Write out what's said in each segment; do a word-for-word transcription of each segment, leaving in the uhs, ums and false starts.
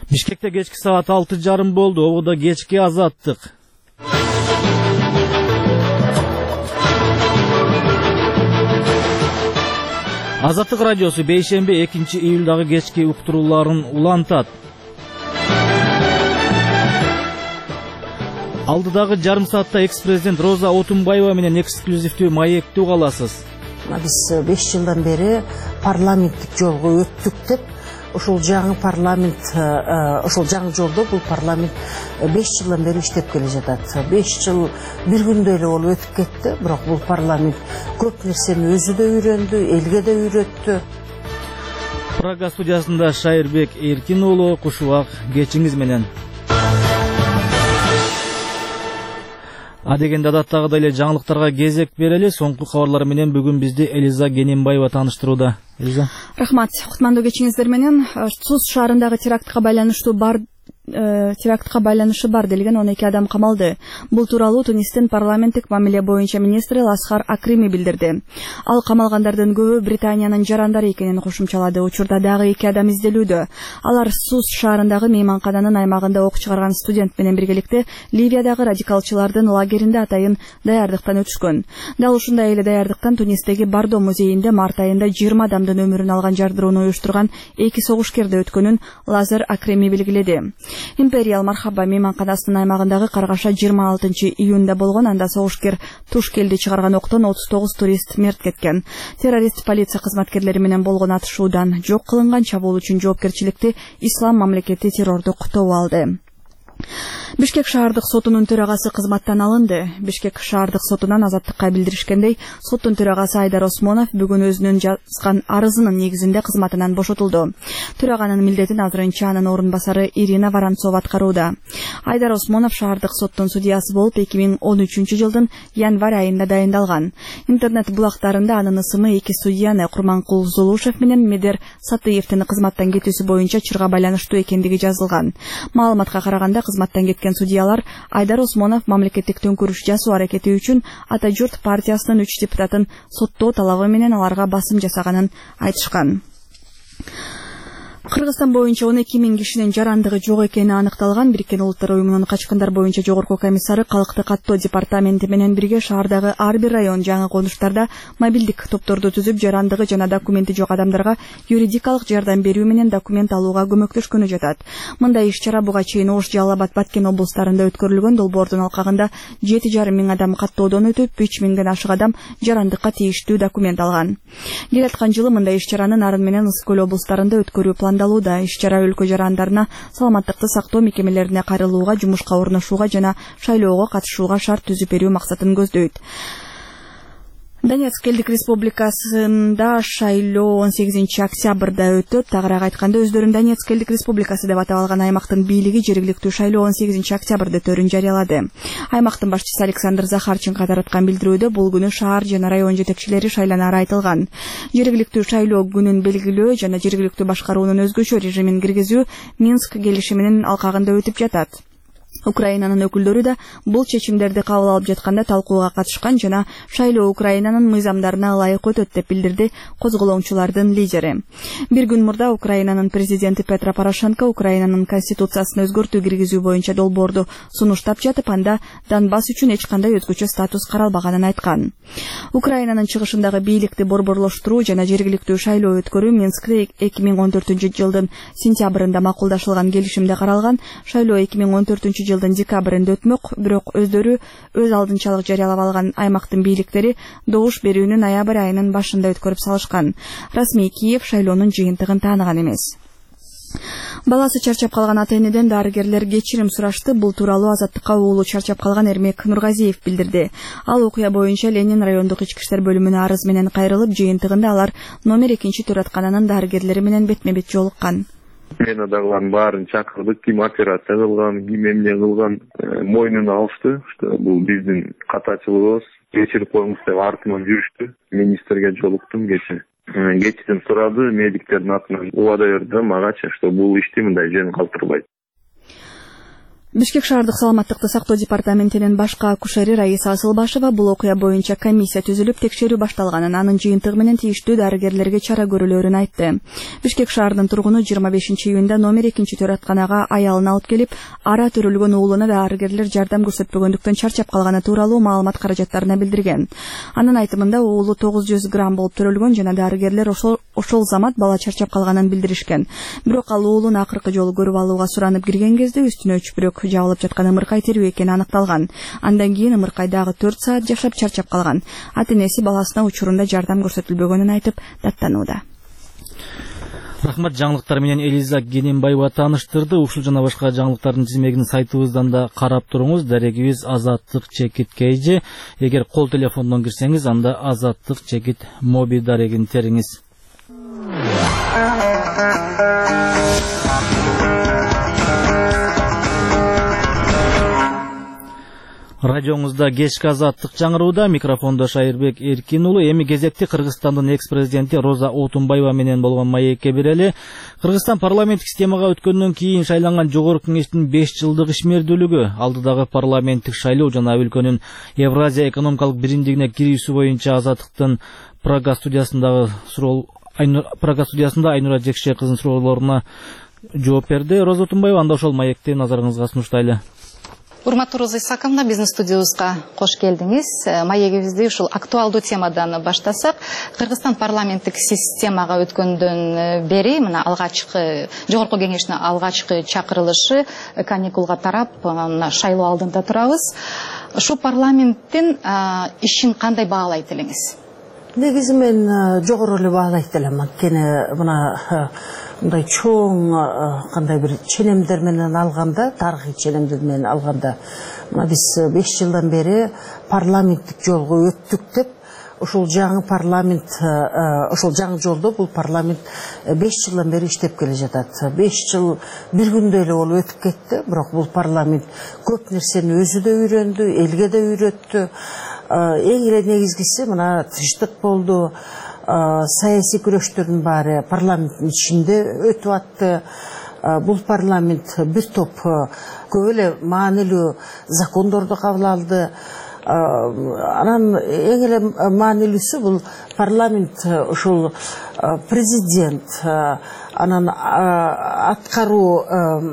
Бишкекте кечки саат алты жарым болду. Ободо кечки азаттык. Азаттык радиосу бейшемби экинчи июлдагы кечки уктурууларын улантат. Алдыдагы жарым саатта экс-президент Роза Отунбаева менен эксклюзивдүү маектүү каласыз. Биз беш жылдан бери парламенттик жолго өттүк деп, ошол жаңы парламент, ошол жаңы жолдо бул парламент беш жылдан бери иштеп келе жатат. беш жыл бир күндө эле болуп өтүп кетти, бирок бул парламент көп нерсени өзү да үйрөндү, элге да үйрөттү. Прага студиясында Шайырбек Эркин уулу, кушубак кечиңиз менен. Адегенде адаттагыдай эле жаңылыктарга кезек берели. Соңку кабарлар менен бүгүн бизди Элиза Генембаева тааныштырууда. Элиза. Рахмат. Кутмандуу кечиңиздер менен. Сус шаарындагы терактка байланыштуу бар терактка байланышы бар делген он эки адам камалды. Бул тууралуу Тунистин парламенттик мамиле боюнча министри Ласхар Акрими билдирди. Ал камалгандардын көбү Британиянын жарандары экенин кошумчалады. Учурда дагы эки адам изделүүдө. Алар Сус шаарындагы мейманкананын аймагында ок чыгарган студент менен биргеликте Ливиядагы радикалчылардын лагеринде атайын даярдыктан өтүшкөн. Дал ушундай эле даярдыктан Тунистеги Бардо музейинде март айында жыйырма адамдын өмүрүн алган жардырууну уюштурган эки согушкерди өткөнүн Лазар Акреми белгиледи. Империал Мархаба мейманканасынын аймагындагы каргаша жыйырма алтынчы июнда болгон. Анда согушкер Тушкелди чыгарган октон отуз тогуз турист мерт кеткен. Террорист полиция кызматкерлери менен болгон атышуудан жок кылынган чабуул үчүн жоопкерчиликти Ислам мамлекети террордук тобу алды. Бишкек шаардык сотунун төрагасы кызматтан алынды. Бишкек шаардык сотунан азаттыкка билдиришкендей, соттун төрагасы Айдар Осмонов бүгүн өзүнүн жазган арызынын негизинде кызматынан бошотулду. Төраганын милдетин азырынча анын орун басары Ирина Воронцова аткарууда. Айдар Осмонов шаардык соттун судьясы болуп эки миң он үчүнчү жылдын январь айында дайындалган. Интернет булактарында анын ысымы эки судьяны Курманкул Зулушев менен Медер Сатыевдин кызматтан кетүүсү боюнча чырга байланыштуу экендиги жазылган. Маалыматка караганда кызматтан кеткен судьялар Айдар Осмонов мамлекеттик төңкүрүш жасоо аракети үчүн Ата журт партиясынын үч депутатын соттоо талабы менен аларга басым жасаганын айтышкан. Кыргызстан боюнча он эки миң кишинин жарандыгы жок экени аныкталган. Бириккен Улуттар уюмунун качкындар боюнча жогорку комиссары калкты каттоо департаменти менен бирге шаардагы ар бир район жаңы конуштарда мобилдик топторду түзүп, жарандыгы жана документи жок адамдарга юридикалык жардам берүү менен документ алууга көмөктөшкөнү жатат. Мындай иш-чара буга чейин Ош, Жалал Абад, Баткен облустарында өткөрүлгөн. Долбоордун алкагында жети жарым миң адам каттоодон өтүп, үч миңден ашык адам жарандыкка тийиштүү документ алган. Келаткан жылы мындай иш-чараны Нарын менен Ысык көл облустарында өткөрүү пландалууда. Иш-чара өлкө жарандарына саламаттыкты сактоо мекемелерине кайрылууга, жумушка орношууга жана шайлоого катышууга шарт түзүп берүү максатын көздөйт. Донецк элдик республикасында шайлоо он сегизинчи октябрда өтөт. Тагыраак айтканда, өздөрүн Донецк элдик республикасы деп атап алган аймактын бийлиги жергиликтүү шайлоо он сегизинчи октябрда өтөрүн жарыялады. Аймактын башчысы Александр Захарченко тараткан билдирүүдө бул күнү шаар жана район жетекчилери шайланары айтылган. Жергиликтүү шайлоо күнүн белгилөө жана жергиликтүү башкаруунун өзгөчө режимин киргизүү Минск келишиминин алкагында өтүп жатат. Украинанын өкүлдөрү да бул чечимдерди кабыл алып жатканда талкууга катышкан жана шайлоо Украинанын мыйзамдарына ылайык өтөт деп билдирди козголоңчулардын лидери. Бир күн мурда Украинанын президенти Петро Порошенко Украинанын конституциясына өзгөртүү киргизүү боюнча долбоорду сунуштап жатып, анда Донбасс үчүн эч кандай өзгөчө статус каралбаганын айткан. Украинанын чыгышындагы бийликти борборлоштуруу жана жергиликтүү шайлоо өткөрүү Минскте эки миң он төртүнчү жылдын сентябрында макулдашылган келишимде каралган. Шайлоо эки миң он төртүнчү жылдын декабрында өтмөк, бирок өздөрү өз алдынчалык жарыялап алган аймактын бийликтери добуш берүүнү ноябрь айынын башында өткөрүп салышкан. Расмий Киев шайлоонун жыйынтыгын тааныган эмес. Баласы чарчап калган ата-энеден дарыгерлер кечирим сурашты. Бул тууралуу Азаттыкка уулу чарчап калган Эрмек Нургазиев билдирди. Ал окуя боюнча Ленин райондук ички иштер бөлүмүнө арыз менен кайрылып, жыйынтыгында алар номер экинчи төраткананын дарыгерлери менен бетме-бет жолуккан. Менадагыларын баарын чакырдык, ким операция кылган, ким эмне кылган мойнуна алышты. Бул биздин катачылыгыбыз. Кечирип коюңуз деп артынан жүрүштү. Министрге жолуктум кече. Кечиден сурады, медиктердин атынан убада берди магачы, что бул ишти мындай жөн калтырбайт. Бишкек шаардык саламаттыкты сактоо департаментинин башкы акушери Раиса Асылбашева бул окуя боюнча комиссия түзүлүп текшерүү башталганын, анын жыйынтыгы менен тийиштүү дарыгерлерге чара көрүлөрүн айтты. Бишкек шаарынын тургуну жыйырма бешинчи июнда номер экинчи төрөтканага аялын алып келип, ара төрөлгөн уулуна дарыгерлер жардам көрсөтпөгөндүктөн чарчап калганы тууралуу маалымат каражаттарына билдирген. Анын айтымында уулу тогуз жүз грамм болуп төрөлгөн жана дарыгерлер ошол ошол замат бала чарчап калганын билдиришкен. Бирок ал уулун акыркы жолу көрүп алууга суранып кирген кезде үстүнө үчпүрөк жабылып жаткан ымыркай терүү экени аныкталган. Андан кийин ымыркайдагы төрт саат жашап чарчап калган. Ата-энеси баласына учурунда жардам көрсөтүлбөгөнүн айтып даттанууда. Рахмат, жаңылыктар менен Элиза Генембаева тааныштырды. Ушул жана башка жаңылыктардын тизмегин сайтыбыздан да карап туруңуз. Дарегибиз Азаттык чекит кейжи. Эгер кол телефондон кирсеңиз, анда Азаттык чекит моби дарегин териңиз. Радиоңузда кечки Азаттык жаңырууда, микрофондо Шайырбек Эркин уулу. Эми кезекти Кыргызстандын экс-президенти Роза Отунбаева менен болгон маекке берели. Кыргызстан парламенттик системага өткөндөн кийин шайланган жогорку кеңештин беш жылдык ишмердүүлүгү, алдыдагы парламенттик шайлоо жана өлкөнүн Евразия экономикалык биримдигине кирүүсү боюнча Азаттыктын Прага студиясындагы суроо Прага студиясында Айнура Жекше кызынын суроолоруна жооп берди. Роза Отунбаева, анда ошол маекти назарыңызга сунуштайлы. Урматтуу Роза Исаковна, биздин студиябызга кош келдиңиз. Маегибизди ушул актуалдуу темадан баштасак, Кыргызстан парламенттик системага өткөндөн бери мына алгачкы жогорку кеңештин алгачкы чакырылышы каникулга тарап, мына шайлоо алдында турабыз. Ушул парламенттин ишин кандай баалайт элеңиз? Негизи мен жогору эле баалайт элем. Анткени мына мындай чоң кандай бир ченемдер менен алганда, тарыхый ченемдер менен алганда, мына биз беш жылдан бери парламенттик жолго өттүк деп, ошол жаңы парламент, ошол жаңы жолдо бул парламент беш жылдан бери иштеп келе жатат. беш жыл бир күндө эле болуп өтүп кетти, бирок бул парламент көп нерсени өзү да үйрөндү, элге да үйрөттү. Эң эле негизгиси мына тынчтык болду. Саясий күрөштөрдүн баары парламенттин ичинде өтүп атты. Бул парламент бир топ көп эле маанилүү закондорду кабыл алды. Анан эң эле маанилүүсү бул парламент ушул президент, анан аткаруу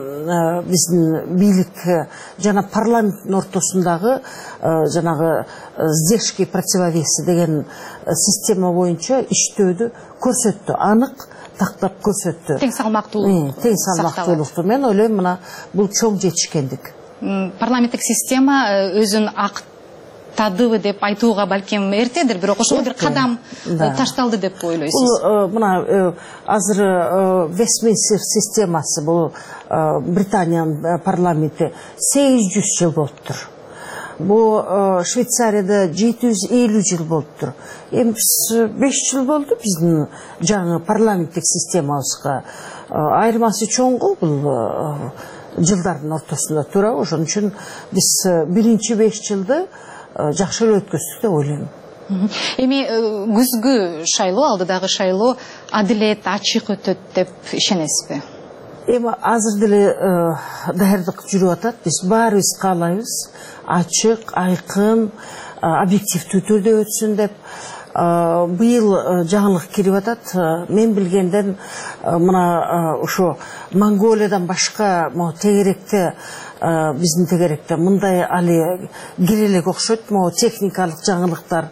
биздин бийлик жана парламенттин ортосундагы жанагы сдержки противовесы деген система боюнча иштөөдү көрсөттү, анык тактап көрсөттү. Тең салмактуулук. Тең салмактуулукту мен ойлойм, мына бул чоң жетишкендик. Парламенттик система өзүн актадыбы деп айтууга балким эртедир, бирок ошол бир кадам ташталды деп ойлойсуз. Бул мына азыр Вестминстер системасы, бул Британиянын парламенти сегиз жүз жыл болуптур. Бу Швейцарияда жети жүз элүү жыл болуптур. Эми беш жыл болду биздин жаңы парламенттик системабызга. Айырмасы чоң го бул жылдардын ортосунда тура. Ошон үчүн биз биринчи беш жылды жакшы эле өткөздүк деп ойлойм. Эми күзгү шайлоо, алдыдагы шайлоо адилет, ачык өтөт деп ишенесизби? Эми азыр деле даярдык жүрүп атат. Биз баарыбыз каалайбыз ачык, айкын, объективдүү түрдө өтсүн деп. Быйыл жаңылык кирип атат. Мен билгенден мына ошо Монголиядан башка тегеректе, биздин тегеректе мындай али кирелек окшойт, могу техникалык жаңылыктар,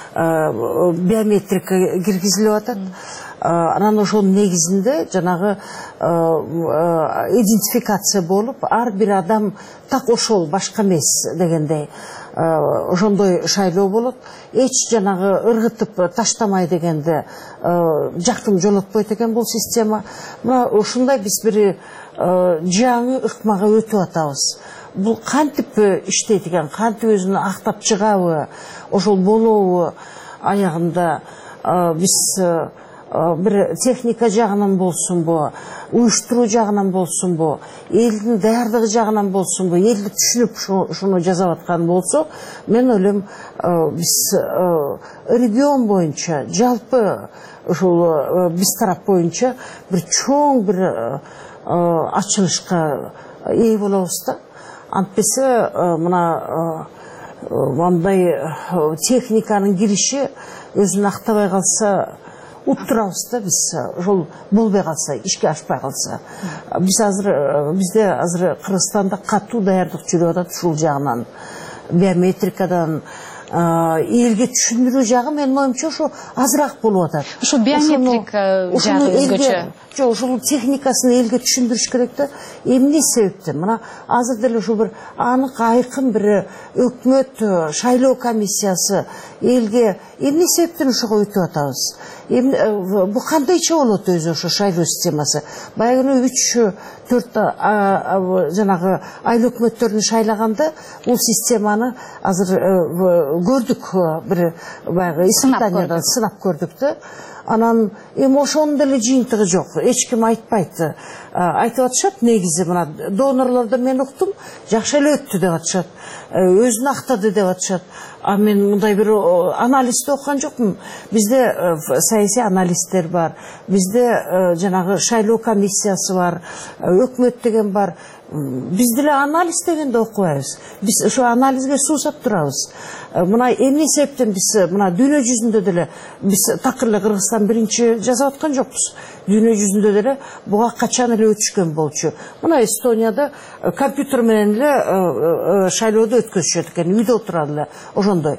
биометрика киргизилип атат. Анан ошол негизинде жанагы идентификация болуп, ар бир адам так ошол, башка эмес дегендей ошондой шайлоо болот. Эч жанагы ыргытып таштамай дегенде жактың жолотпойт экен бул система. Мына ушундай биз бир жаңы ыкмага өтүп атабыз. Бул кантип иштейт экен, кантип өзүн актап чыгабы, ошол болобу аягында биз бир техника жагынан болсунбу, уюштуруу жагынан болсунбу, элдин даярдыгы жагынан болсунбу, элди түшүнүп шуну жасап аткан болсо, мен ойлойм биз регион боюнча, жалпы ушул биз тарап боюнча бир чоң бир ачылышка ээ болобуз да. антпесе мына мындай техниканың кириши өзүн актабай калса уттурабыз да биз, жол болбой калса, ишке ашпай калса. Биз азыр бизде азыр Кыргызстанда катуу даярдык жүрүп атат ушул жагынан, биометрикадан, элге түшүндүрүү жагы менин оюмча ошо азыраак болуп атат. Ошо биометрика жагы өзгөчө. Жок, ушул техникасын элге түшүндүрүш керек да. Эмне себептен? Мына азыр деле ушул бир анык айкын бир өкмөт шайлоо комиссиясы элге эмне себептен ошого өтүп атабыз? Бу кандайча болот өзү ошо шайлоо системасы? Баягы үч төрт жанагы айыл өкмөттөрүн шайлаганда бул системаны азыр көрдүк, бир баягы испытаниядан сынап көрдүк да. Анан эми ошонун деле жыйынтыгы жок. Эч ким айтпайт. Айтып атышат, негизи мына донорлордо мен уктум, жакшы эле өттү деп атышат. Өзүн актады деп атышат. А мен мындай бир анализди окуган жокмун. Бизде саясий аналисттер бар. Бизде жанагы шайлоо комиссиясы бар, өкмөт деген бар. Биз деле анализ дегенди окубайбыз. Биз ошо анализге суусап турабыз. Мына эмне себептен биз мына дүйнө жүзүндө деле биз такыр эле Кыргызстан биринчи жасап аткан жокпуз. Дүйнө жүзүндө деле буга качан эле өтүшкөн болчу. Мына Эстонияда компьютер менен эле шайлоодо өткөзүшөт экен, үйдө отурат эле ошондой.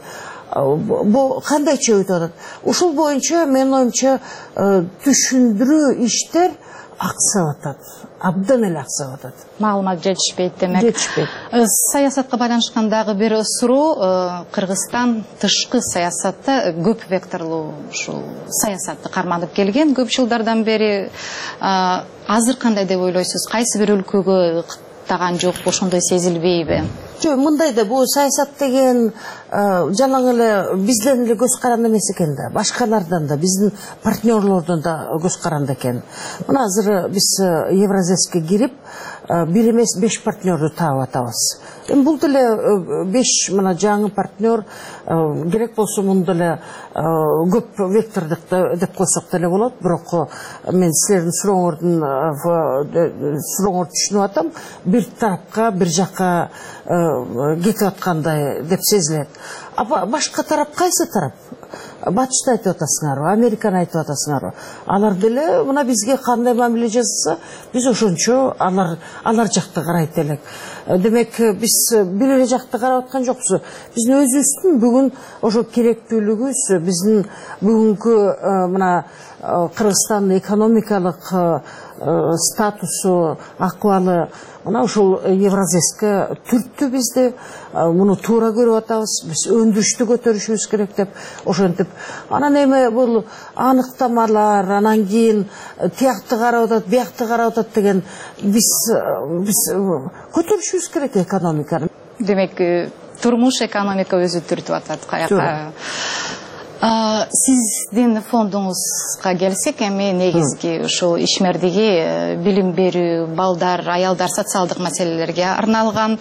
Бу кандайча өтүп атат? Ушул боюнча менин оюмча түшүндүрүү иштер аксап атат. Абдан эле аксап атат. Маалымат жетишпейт демек. Жетишпейт. Саясатка байланышкандагы бир суроо, Кыргызстан тышкы саясатта көп векторлуу ушул саясатты карманып келген көп жылдардан бери. Азыр кандай деп ойлойсуз? Кайсы бир өлкөгө таган жок, ошондой сезилбейби? Жок, мындай да бул саясат деген жалаң эле бизден эле көз каранды эмес экен да, башкалардан да, биздин партнерлордон да көз каранды экен. Мына азыр биз Евразеске кирип, бир эмес беш партнерду таап атабыз. Эми бул деле беш мына жаңы партнер керек болсо мунда деле көп вектордук деп койсок деле болот, бирок мен силердин сурооңордун сурооңорду түшүнүп атам. Бир тарапка, бир жакка кетип аткандай деп сезилет. А башка тарап кайсы тарап? Батышты айтып атасыңарбы, Американы айтып атасыңарбы? Алар деле мына бизге кандай мамиле жасаса, биз ошончо алар алар жакты карайт элек. Демек, биз бир эле жакты карап аткан жокпуз. Биздин өзүбүздүн бүгүн ошо керектүүлүгүбүз, биздин бүгүнкү мына Кыргызстандын экономикалык статусу, акыбалы мына ушул Евразеске түрттү бизди. Муну туура көрүп атабыз. Биз өндүрүштү көтөрүшүбүз керек деп ошентип. Анан эми бул аныктамалар, анан кийин тиякты карап атат, биякты карап атат деген биз биз көтөрүшүбүз керек экономиканы. Демек, турмуш экономика өзү түртүп атат каяка. Сиздин фондуңузга келсек, эми негизги ушул ишмердиги билим берүү, балдар, аялдар социалдык маселелерге арналган,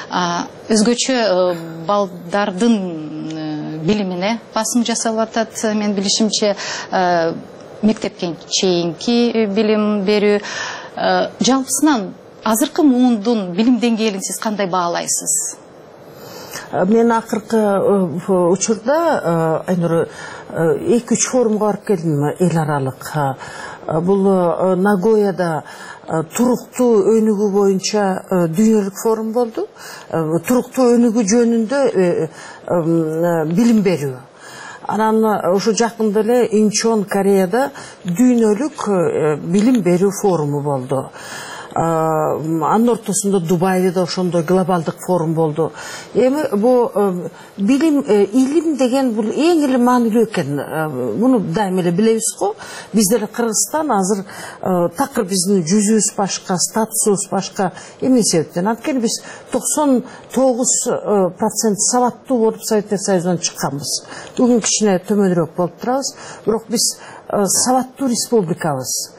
өзгөчө балдардын билимине басым жасалып атат. Мен билишимче мектепке чейинки билим берүү. Жалпысынан азыркы муундун билим деңгээлин сиз кандай баалайсыз? Мен акыркы учурда Айнур эки үч форумга барып келдим, эл аралык. Бул Нагояда туруктуу өнүгүү боюнча дүйнөлүк форум болду. Туруктуу өнүгүү жөнүндө билим берүү. Анан ошо жакында эле Инчон, Кореяда дүйнөлүк билим берүү форуму болду. Анын ортосунда Дубайда да ошондой глобалдык форум болду. Эми бул билим, илим деген бул эң эле маанилүү экен. Муну дайыма эле билебиз го. Биз деле Кыргызстан азыр такыр биздин жүзүбүз башка, статусубуз башка. Эмне себептен? Анткени биз токсон тогуз процент сабаттуу болуп Советтер Союзунан чыкканбыз. Бүгүн кичине төмөнүрөөк болуп турабыз, бирок биз сабаттуу республикабыз.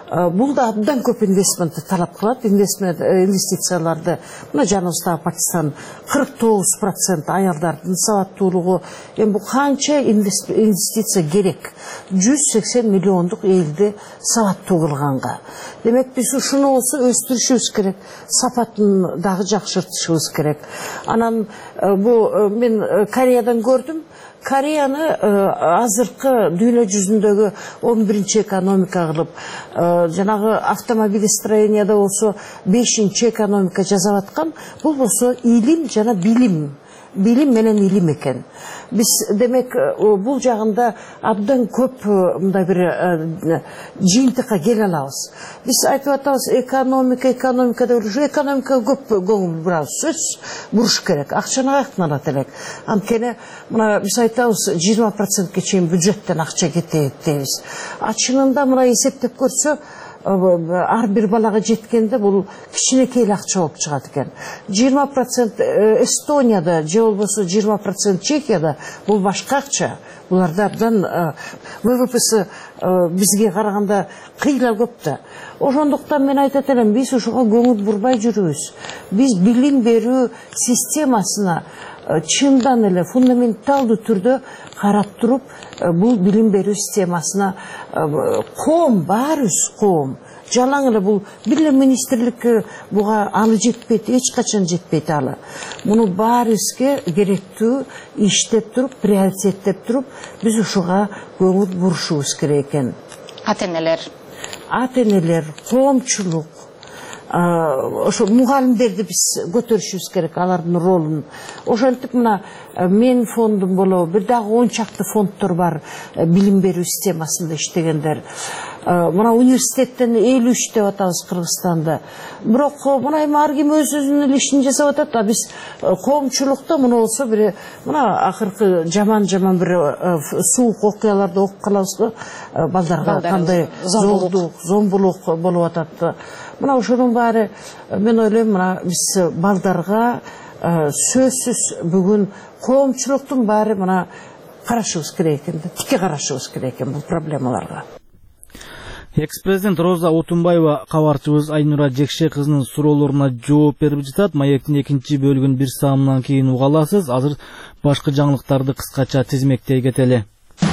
Бул да абдан көп инвестментти талап кылат. Инвестицияларды мына жаныбыздагы Пакистан кырк тогуз процент аялдардын сабаттуулугу. Эми бул канча инвестиция керек? жүз сексен миллиондук элди сабаттуу кылганга. Демек биз ушуну болсо өстүрүшүбүз керек, сапатын дагы жакшыртышыбыз керек. Анан бу мен Кореядан көрдүм. Кореяны азыркы дүйнө жүзүндөгү он биринчи экономика кылып, жанагы автомобилестроенияда болсо бешинчи экономика жасап аткан. Бул болсо илим жана билим. Билим менен илим экен. Биз демек бул жагында абдан көп мындай бир жыйынтыкка келе алабыз. Биз айтып атабыз экономика, экономика деп эле экономикага көп көңүл бурабыз. Сөз буруш керек. Акчаны каяктан алат элек? Анткени мына биз айтабыз жыйырма процентке чейин бюджеттен акча кетет дейбиз. А чынында мына эсептеп көрсө, ар бир балага жеткенде бул кичинекей акча болуп чыгат экен. жыйырма процент Эстонияда же болбосо жыйырма процент Чехияда бул башка акча. Буларда абдан ВВПсы бизге караганда кыйла көп да. Ошондуктан мен айтат элем, биз ушуга көңүл бурбай жүрүбүз. Биз билим берүү системасына чындан эле фундаменталдуу түрдө карап туруп, бул билим берүү системасына коом, баарыбыз коом, жалаң эле бул бир эле министрлик буга алы жетпейт, эч качан жетпейт алы. Муну баарыбызга керектүү иштеп туруп, приоритеттеп туруп, биз ушуга көңүл бурушубуз керек экен. Ата-энелер, ата-энелер, коомчулук, ошо мугалимдерди биз көтөрүшүбүз керек, алардын ролун. Ошентип мына мен фондум болобу, бир дагы он чакты фонддор бар билим берүү системасында иштегендер. Мына университеттен элүү үч деп атабыз Кыргызстанда. Бирок мына эми ар ким өз өзүнүн ишин жасап атат, а биз коомчулукта муну болсо бир мына акыркы жаман-жаман бир суук окуяларды окуп калабыз го, балдарга кандай зомбулук, зомбулук болуп атат. Мына ошонун баары мен ойлойм, мына биз балдарга сөзсүз бүгүн коомчулуктун баары мына карашыбыз керек экен, тике карашыбыз керек экен бул проблемаларга. Экс-президент Роза Отунбаева кабарчыбыз Айнура Жекше кызынын суроолоруна жооп берип жатат. Маектин экинчи бөлүгүн бир саамдан кийин уга аласыз. Азыр башкы жаңылыктарды кыскача тизмектей кетели.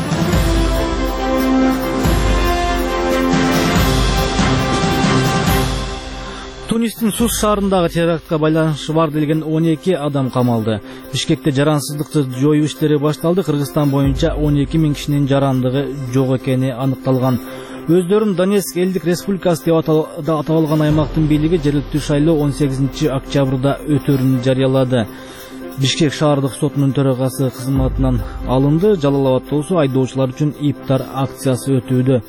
Тунистин Сус шаарындагы терактка байланышы бар делген он эки адам камалды. Бишкекте жарансыздыкты жоюу иштери башталды. Кыргызстан боюнча он эки миң кишинин жарандыгы жок экени аныкталган. Өздөрүн Донецк элдик республикасы деп атап алган аймактын бийлиги жергиликтүү шайлоо он сегизинчи октябрда өтөрүн жарыялады. Бишкек шаардык сотунун төрагасы кызматынан алынды. Жалал Абадта болсо айдоочулар үчүн иптар акциясы өтүүдө.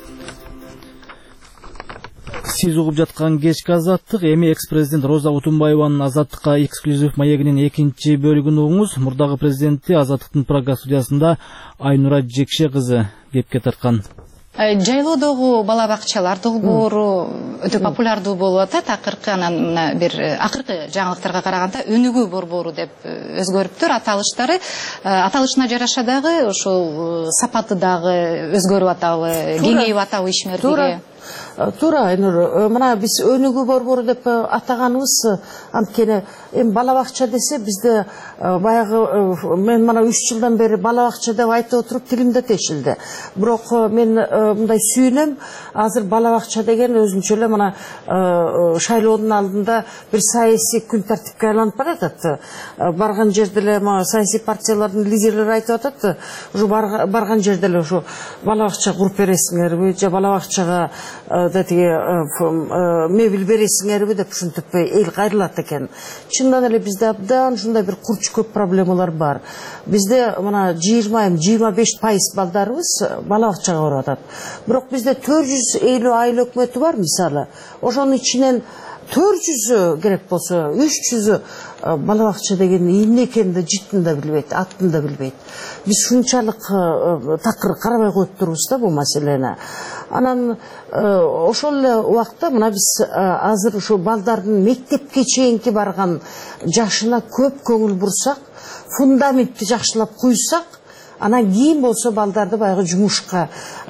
Сиз угуп жаткан кечки азаттык, эми экс-президент Роза Отунбаеванын Азаттыкка эксклюзив маегинин экинчи бөлүгүн угуңуз. Мурдагы президенти Азаттыктын Прага студиясында Айнура Жекше кызы кепке тарткан. Жайлоодогу бала бакчалар долбоору өтө популярдуу болуп атат. Акыркы анан мына бир акыркы жаңылыктарга караганда өнүгүү борбору деп өзгөрүптүр аталыштары. Аталышына жараша дагы ошол сапаты дагы өзгөрүп атабы, кеңейип атабы ишмердиги? Туура, Айнур, мына биз өнүгүү борбору деп атаганыбыз, анткени эми бала бакча десе бизде баягы мен мына үч жылдан бери бала бакча деп айтып отуруп тилимде тешилди. Бирок мен мындай сүйүнөм, азыр бала бакча деген өзүнчө эле мына шайлоонун алдында бир саясий күн тартипке айланып баратат. Барган жерде эле саясий партиялардын лидерлери айтып атат, ушу барган жерде эле ушу бала бакча куруп бересиңерби, же бала бакчага тиги мебель бересиңерби деп ушинтип эл кайрылат экен. Чындан эле бизде абдан ушундай бир курч көп проблемалар бар. Бизде мына жыйырма жыйырма беш пайыз балдарыбыз бала бакчага барып атат. Бирок бизде төрт жүз элүү айыл өкмөтү бар мисалы. Ошонун ичинен төрт жүзү керек болсо үч жүзү бала бакча деген эмне экенин да жытын да билбейт, атын да билбейт. Биз ушунчалык такыр карабай коюп турубуз да бул маселени. Анан ошол эле убакта мына биз азыр ушу балдардын мектепке чейинки барган жашына көп көңүл бурсак, фундаментти жакшылап куйсак, Анан кийин болсо балдарды баягы жумушка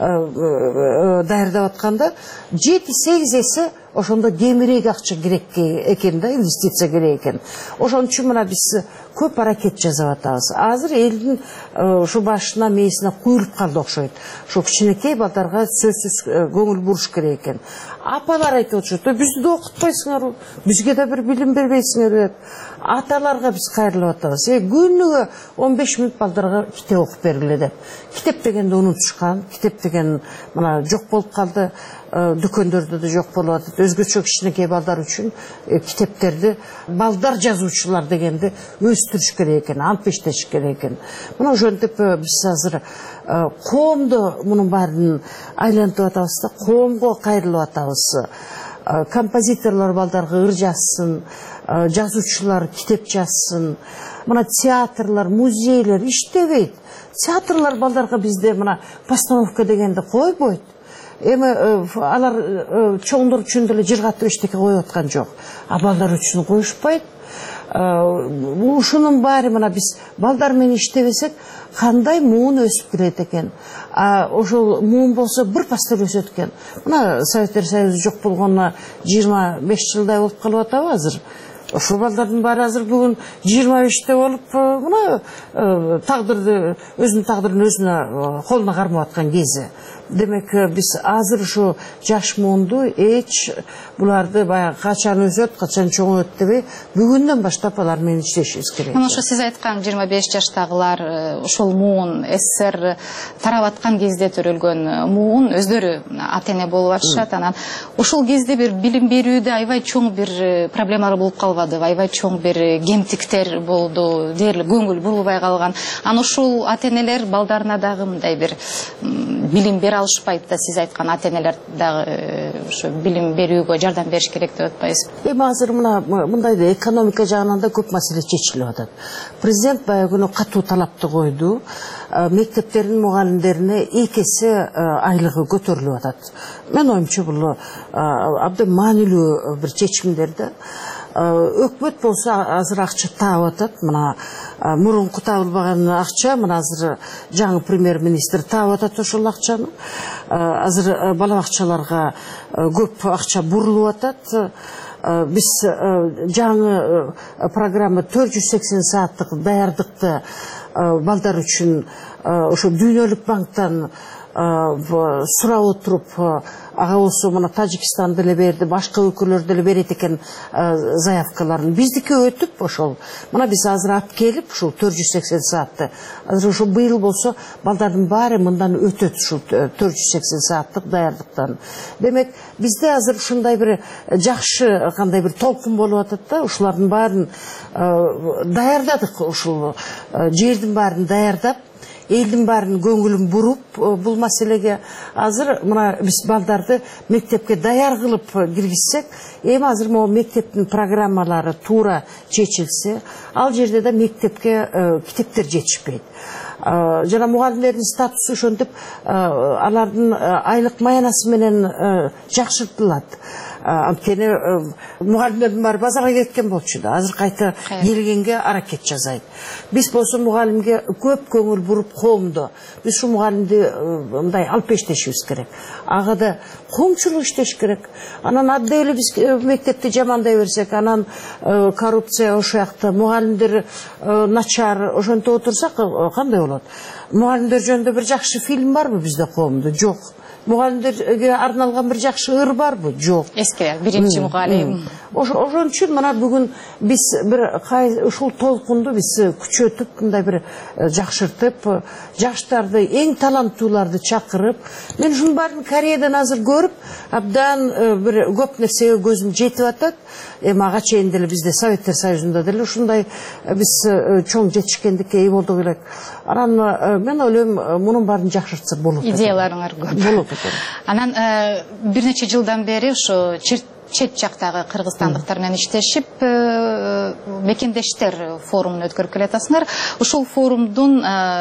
даярдап атканда жети сегиз эсе ошондо кемирээк акча керек экен да, инвестиция керек экен. Ошон үчүн мына биз көп аракет жасап атабыз. Азыр элдин ушу башына мээсине куюлуп калды окшойт. Ошо кичинекей балдарга сөзсүз көңүл буруш керек экен. Апалар айтып отурушат, бизди да окутпайсыңарбы, бизге да бир билим бербейсиңерби деп. Аталарга биз кайрылып атабыз. Э, күнүгө он беш мүнөт балдарга китеп окуп бергиле деп. Китеп дегенди унутушкан, китеп деген мына жок болуп калды. Дүкөндөрдө да жок болуп атат. Өзгөчө кичинекей балдар үчүн китептерди балдар жазуучулар дегенди өстүрүш керек экен, алып иштеш керек экен. Мына ошентип биз азыр коомдо мунун баарын айлантып атабыз да, коомго кайрылып атабыз. Композиторлор балдарга ыр жазсын, жазуучулар китеп жазсын. Мына театрлар, музейлер иштебейт. Театрлар балдарга бизде мына постановка дегенди койбойт. Эми алар чоңдор үчүн деле жыргатып эчтеке коюп аткан жок. А балдар үчүн коюшпайт. Ушунун баары мына биз балдар менен иштебесек, кандай муун өсүп келет экен. А ошол муун болсо бір пастар өсөт экен. Мына Советтер Союзу жок болгонуна жыйырма беш жылдай болуп калып атабы азыр. Ошол балдардын баары азыр бүгүн жыйырма беште болуп, мына тагдырды, өзүнүн тагдырын өзүнө колуна кармап аткан кези. Демек биз азыр ушу жаш муунду эч буларды баягы качан өсөт, качан чоңойт дебей, бүгүндөн баштап алар менен иштешибиз керек. Мына ошо сиз айткан жыйырма беш жаштагылар ошол муун СССР тарап аткан кезде төрөлгөн муун өздөрү ата-эне болуп атышат. Анан ошол кезде бир билим берүүдө аябай чоң бир проблемалар болуп калбады, аябай чоң бир кемтиктер болду, дээрлик көңүл бурулбай калган. Анан ошол ата-энелер балдарына дагы мындай бир билим бере алышпайт да, сиз айткан ата-энелер дагы ошо билим берүүгө жардам бериш керек деп атпайсызбы? Эми азыр мына мындай да экономика жагынан да көп маселе чечилип атат. Президент баягы күнү катуу талапты койду. Мектептердин мугалимдерине эки эсе айлыгы көтөрүлүп атат. Мен оюмча бул абдан маанилүү бир чечимдер да. Өкмөт болсо азыр акча таап атат. Мына мурунку табылбаган акча, мына азыр жаңы премьер-министр таап атат ошол акчаны. Азыр балабакчаларга көп акча бурулуп атат. Биз жаңы программа төрт жүз сексен сааттык даярдыкты балдар үчүн ошо Дүйнөлүк банктан сурап отуруп, ага болсо мына Тажикстан деле берди, башка өлкөлөр деле берет экен заявкаларын. Биздики өтүп ошол. Мына биз азыр алып келип ушул төрт жүз сексен саатты. Азыр ошо быйыл болсо балдардын баары мындан өтөт ушул төрт жүз сексен сааттык даярдыктан. Демек бизде азыр ушундай бир жакшы кандай бир толкун болуп атат да, ушулардын баарын даярдадык, ушул жердин баарын даярдап, элдин баарын көңүлүн буруп бул маселеге азыр мына биз балдарды мектепке даяр кылып киргизсек, эми азыр могу мектептин программалары туура чечилсе, ал жерде да мектепке китептер жетишпейт. Жана мугалимдердин статусу ошентип алардын айлык маянасы менен жакшыртылат. Анткени мугалимдердин баары базарга кеткен болчу да, азыр кайта келгенге аракет жасайт. Биз болсо мугалимге көп көңүл буруп коомдо, биз ушу мугалимди мындай алып иштешибиз керек. Ага да коомчулук иштеш керек. Анан адда эле биз мектепти жамандай берсек, анан коррупция ошол жакта, мугалимдер начар, ошентип отурсак кандай болот? Мугалимдер жөнүндө бир жакшы фильм барбы бизде коомдо? Жок. Мугалимдерге арналган бир жакшы ыр барбы? Жок. Эски биринчи мугалим. Ошон үчүн мына бүгүн биз бир ушул толкунду биз күчөтүп, мындай бир жакшыртып, жаштарды, эң таланттууларды чакырып, мен ушунун баарын Кореядан азыр көрүп, абдан бир көп нерсеге көзүм жетип атат. Эми ага чейин деле бизде Советтер Союзунда деле ушундай биз чоң жетишкендикке ээ болдук элек. Анан мен ойлойм, мунун баарын жакшыртса болот. Идеяларыңар көп. Болот. Анан бир нече жылдан бери ушу чет жактагы кыргызстандыктар менен иштешип, мекендештер форумун өткөрүп келатасыңар. Ушул форумдун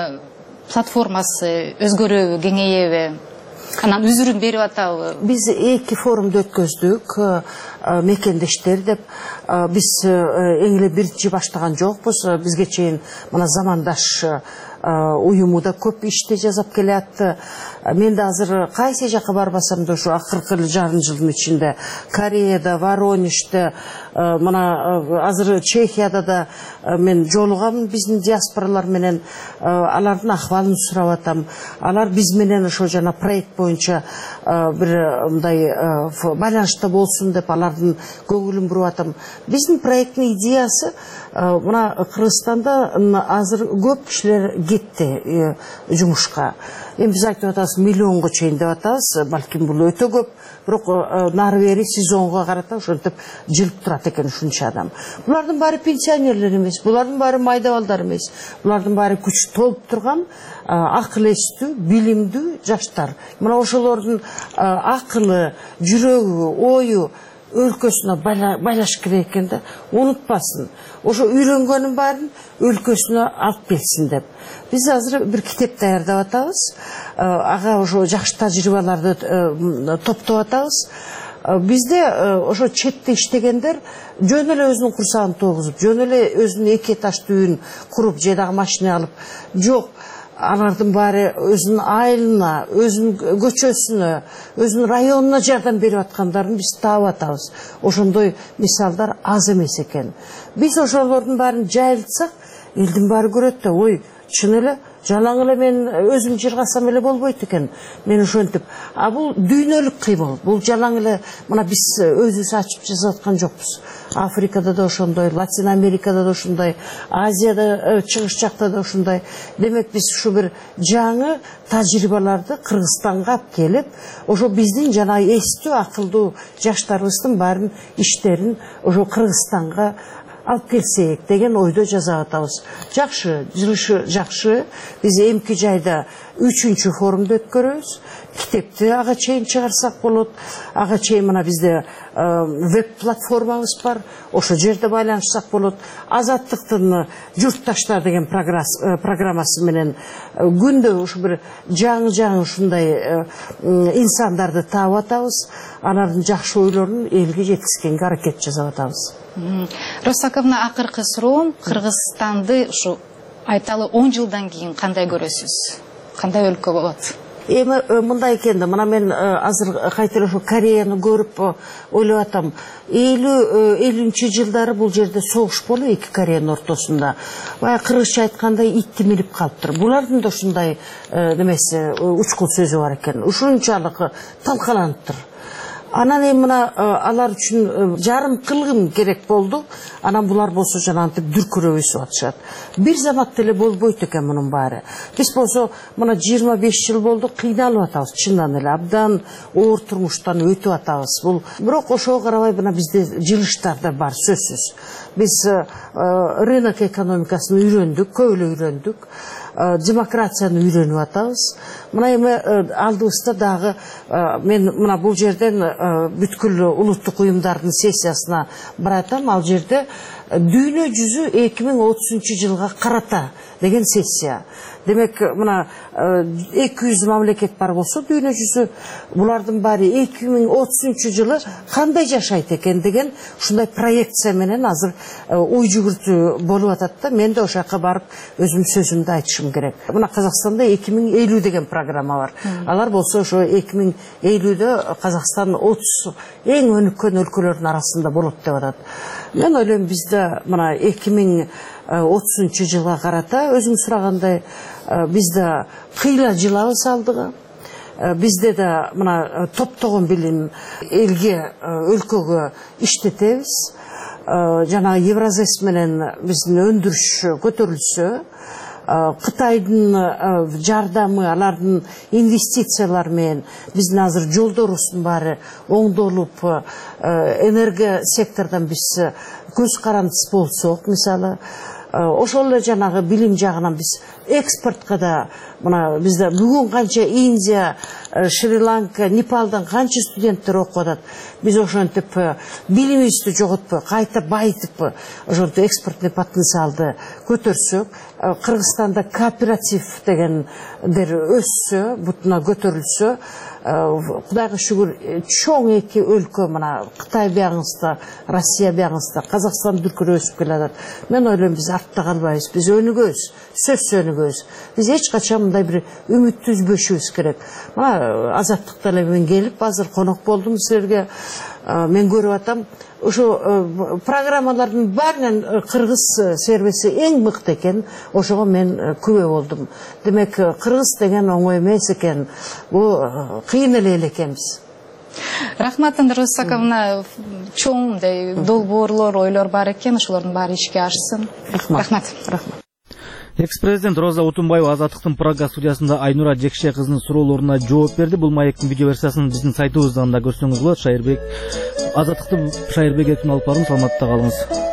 платформасы өзгөрөбү, кеңейеби? Анан үзүрүн берип атабы? Биз эки форумду өткөздүк, мекендештер деп. Биз эң эле биринчи баштаган жокпуз. Бизге чейин мына замандаш уюму да көп иште жасап келатты. Мен да азыр кайсы жака барбасам да ушу акыркы жарым жылдын ичинде Кореяда, Воронежде, мына азыр Чехияда да мен жолугам биздин диаспоралар менен, алардын акыбалын сурап атам. Алар биз менен ошо жана проект боюнча бир мындай байланышта болсун деп алардын көңүлүн буруп атам. Биздин проекттин идеясы мына Кыргызстанда азыр көп кишилер кетти жумушка. Эми биз айтып атабыз миллионго чейин деп атабыз, балким бул өтө көп, бирок нары бери сезонго карата ошентип жылып турат экен ушунча адам. Булардын баары пенсионерлер эмес, булардын баары майда балдар эмес, булардын баары күч толуп турган акыл эстүү, билимдүү жаштар. Мына ошолордун акылы, жүрөгү, ою өлкөсүнө байлаш керек экен да, унутпасын. Ошо үйрөнгөнүн баарын өлкөсүнө алып келсин деп. Биз азыр бир китеп даярдап атабыз. Ага ошо жакшы тажрыйбаларды топтоп атабыз. Бизде ошо четте иштегендер жөн эле өзүнүн курсагын тогузуп, жөн эле өзүнүн эки этаждуу үйүн куруп, же дагы машина алып, жок. Алардын баары өзүнүн айылына, өзүнүн көчөсүнө, өзүнүн районуна жардам берип аткандарын биз таап атабыз. Ошондой мисалдар аз эмес экен. Биз ошолордун баарын жайылтсак, элдин баары көрөт да, ой, чын эле жалаң эле мен өзүм жыргасам эле болбойт экен. Мен ошентип, а бул дүйнөлүк кыймыл. Бул жалаң эле мына биз өзүбүз ачып жасап аткан жокпуз. Африкада да ошондой, Латин Америкада да ошондой, Азияда, чыгыш жакта да ошондой. Демек биз ушу бир жаңы тажрыйбаларды Кыргызстанга алып келип, ошо биздин жана эстүү, акылдуу жаштарыбыздын баарын иштерин ошо Кыргызстанга алып келсек деген ойдо жасап атабыз. Жакшы, жырышы жакшы. Биз эмки жайда үчүнчү форумду өткөрөбүз. Китепти ага чейин чыгарсак болот. Ага чейин мына бизде веб-платформабыз бар. Ошо жерде байланышсак болот. Азаттыктын журтташтар деген программасы менен күндө ушу бир жаңы-жаңы ушундай инсандарды таап атабыз. Алардын жакшы ойлорун элге жеткизгенге аракет жасап атабыз. Росаковна, акыркы суроом, Кыргызстанды ушу айталы он жылдан кийин кандай көрөсүз? Кандай өлкө болот? Эми мындай экен да, мына мен азыр кайтып ошо Кореяны көрүп ойлоп атам. элүү элүүнчү жылдары бул жерде согуш болуп, эки Кореянын ортосунда. Бая кыргызча айткандай итти минип калыптыр. Булардын да ушундай немеси, учкул сөзү бар экен. Ушунчалык талкаланыптыр. Анан эми мына алар үчүн жарым кылгым керек болду. Анан булар болсо жана антип дүркүрөп өсүп атышат. Бир заматта эле болбойт экен мунун баары. Биз болсо мына жыйырма беш жыл болду кыйналып атабыз, чындан эле абдан оор турмуштан өтүп атабыз. Бул бирок ошого карабай мына бизде жылыштар да бар, сөзсүз. Биз рынок экономикасын үйрөндүк, көп эле үйрөндүк. Демократияны үйрөнүп атабыз. Мына эми алдыбызда дагы мен мына бул жерден бүткүл улуттук уюмдардын сессиясына баратам. Ал жерде дүйнө жүзү эки миң отузунчу жылга карата деген сессия. Демек мына эки жүз мамлекет бар болсо дүйнө жүзү, булардын баары эки миң отузунчу жылы кандай жашайт экен деген ушундай проекция менен азыр ой жүгүртүү болуп атат да. Мен да ошол жака барып өзүмдүн сөзүмдү айтышым керек. Мына Казакстанда эки миң элүү деген программа бар. Алар болсо ошо эки миң элүүдө Казакстан отуз эң өнүккөн өлкөлөрдүн арасында болот деп атат. Мен ойлойм бизде мына эки миң отузунчу жылга карата өзүң сурагандай бизде кыйла жылабыз алдыга. Бизде да мына топтогон билим элге, өлкөгө иштетебиз. Жана Евразес менен биздин өндүрүш көтөрүлсө, Кытайдын жардамы, алардын инвестициялар менен биздин азыр жолдорубуздун баары оңдолуп, энерго сектордон биз көз карандысыз болсок, мисалы, ошол эле жанагы билим жагынан биз экспортко да мына бизде бүгүн канча Индия, Шри-Ланка, Непалдан канча студенттер окуп атат. Биз ошентип билимибизди жоготпой, кайта байытып, ошентип экспортный потенциалды көтөрсөк, Кыргызстанда кооператив дегендер өссө, бутуна көтөрүлсө, Кудайга шүгүр, чоң эки өлкө мына Кытай бияңызда, Россия бияңызда, Казакстан дүркүрө өсүп келатат. Мен ойлойм, биз артта калбайбыз, биз өнүгөбүз, сөз өнүгөбүз. Биз эч качан мындай бир үмүттү үзбөшүбүз керек. Мына Азаттыкта эле мен келип, азыр конок болдум силерге. Мен көрүп атам, ошо программалардын баарынан кыргыз сервиси эң мыкты экен. Ошого мен күбө болдум. Демек, кыргыз деген оңой эмес экен. Бул кыйын эле экенбиз. Рахмат, Роза Исаковна, чоң долбоорлор, ойлор бар экен, ошолордун баары ишке ашсын. Рахмат. Рахмат. Экс-президент Роза Отунбаева Азаттыктын Прага студиясында Айнура Жекше кызынын суроолоруна жооп берди. Бул маектин видео версиясын биздин сайтыбыздан да көрсөңүз болот. Шайырбек Азаттыктын Шайырбек Эркин алып барыңыз, саламатта калыңыз.